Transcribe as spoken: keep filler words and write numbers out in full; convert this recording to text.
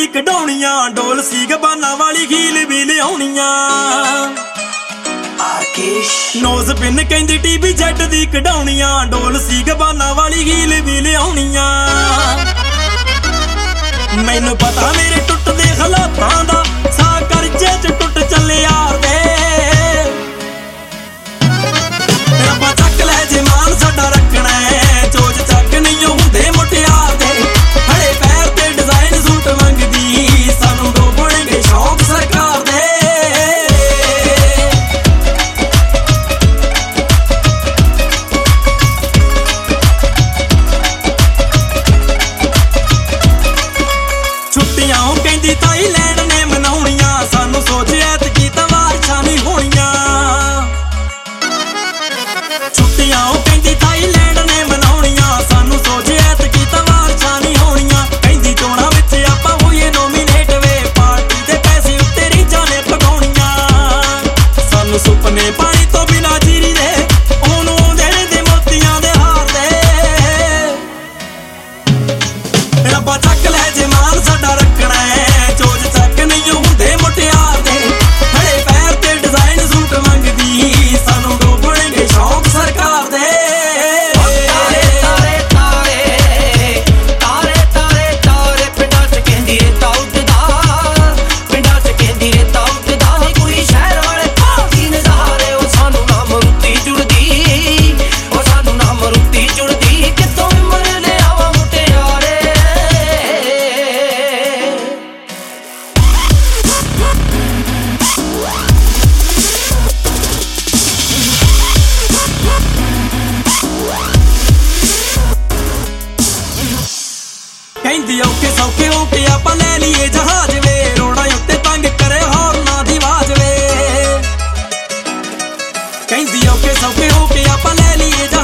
ਦੀ ਕਢਾਉਣੀਆਂ ਡੋਲ ਸੀ Gabbana ਵਾਲੀ heel ਵੀ ਲਿਆਉਣੀਆਂ ਨੋਜ਼ ਪਿੰਨ ਕਹਿੰਦੀ ਟੀਵੀ ਜੱਟ ਦੀ ਕਢਾਉਣੀਆਂ ਡੋਲ ਸੀ ਗਬਾਨਾ ਵਾਲੀ ਹੀਲ ਵੀ ਲਿਆਉਣੀਆਂ ਮੈਨੂੰ ਪਤਾ ਮੇਰੇ ਟੁੱਟਦੇ ਹਾਲਾਤਾਂ ਦਾ ਸਾਹ ਕਰਜ਼ੇ ਚ ਟੁੱਟ ਚੱਲੇ ਯਾਰ ਦੇ ਰੱਬਾ ਚੱਕ ਲੈ ਜੇ ਮਾਨ ਸਾਡਾ ਰੱਖਣਾ ਹੈ ਚੋਜ ਚੱਕ ਨਹੀਂ ਹੁੰਦੇ ਮੁਟਿਆਰ ਦੇ ਹੜੇ ਪੈਰ ਤੇ ਡਿਜ਼ਾਈਨ ਸੂਟ ਮੰਗਦੀ ਸਾਨੂੰ ਡੋਬਣਗੇ ਸ਼ੌਕ ਸਰਕਾਰ ਦੇ ਛੁੱਟੀਆਂ ਉਹ ਕਹਿੰਦੀ ਥਾਈਲੈਂਡ ਨੇ ਮਨਾਉਣੀਆਂ ਸਾਨੂੰ ਸੋਚਿਆ ਤੇ ਕੀਤਾ ਵਾਰਸ਼ਾਂ ਨਹੀਂ ਹੋਣੀਆਂ ਛੁੱਟੀਆਂ ਉਹ ਕਹਿੰਦੀ ਥਾਈਲੈਂਡ ਨੇ ਮਨਾਉਣੀਆਂ ਸਾਨੂੰ ਸੋਚਿਆ ਤੇ ਕੀਤਾ ਵਾਰਸ਼ਾਂ ਨਹੀਂ ਹੋਣੀਆਂ ਕਹਿੰਦੀ ਚੋਣਾਂ ਵਿੱਚ ਆਪਾਂ ਹੋਈਏ ਨੋਮੀਨੇਟ ਵੇ ਪਾਰਟੀ ਦੇ ਪੈਸੇ ਉੱਤੇ ਰੀਝਾਂ ਨੇ ਪਕਾਉਣੀਆਂ ਸਾਨੂੰ ਸੁਪਨੇ ਪਾਣੀ ਤੋਂ ਬਿਨਾਂ ਜੀਰੀ ਦੇ ਉਹਨੂੰ ਆਉਂਦੇ ਰਹਿੰਦੇ ਮੋਤੀਆਂ ਦੇ ਹਾਰ ਦੇ ਰੱਬਾ ਚੱਕ ਲੈ ਜੇ ਮਾਨ ਸਾਡਾ ਰੱਖਣਾ ਹੈ ਚੋਜ ਚੱਕ ਨਹੀਂ ਹੁੰਦੇ ਮੁਟਿਆਰ ਦੇ ਹੜੇ ਪੈਰ ਤੇ ਡਿਜ਼ਾਈਨ ਸੂਟ ਮੰਗਦੀ ਸਾਨੂੰ ਡੋਬਣਗੇ ਸ਼ੌਕ ਸਰਕਾਰ ਦੇ ਤਾਰੇ ਤਾਰੇ ਤਾਰੇ ਤਾਰੇ ਤਾਰੇ ਤਾਰੇ ਪਿੰਡਾਂ ਚ ਕਹਿੰਦੀ ਰੇਤਾ ਉੱਡਦਾ ਪਿੰਡਾਂ ਚ ਕਹਿੰਦੀ ਰੇਤਾ ਉੱਡਦਾ ਕੋਈ ਸ਼ਹਿਰ ਵਾਲੇ ਭਾਗੀ ਨਜ਼ਾਰੇ ਉਹ ਸਾਨੂੰ ਨਾ ਮਰੂਤੀ ਜੁੜਦੀ ਉਹ ਸਾਨੂੰ ਨਾ ਮਰੂਤੀ ਜੁੜਦੀ ਕਿੱਥੋਂ ਮਿਲਨੇ ਆਵਾ ਮੁਟਿਆਰੇ ਕਹਿੰਦੀ ਔਖੇ ਸੌਖੇ ਹੋ ਕੇ ਆਪਾਂ ਲੈ ਲਈਏ ਜਹਾਜ਼ ਵੇ ਰੋੜਾਂ ਉੱਤੇ ਤੰਗ ਕਰੇ ਹੌਰਨਾਂ ਦੀ ਆਵਾਜ਼ ਵੇ ਕਹਿੰਦੀ ਔਖੇ ਸੌਖੇ ਹੋ ਕੇ ਆਪਾਂ ਲੈ ਲਈਏ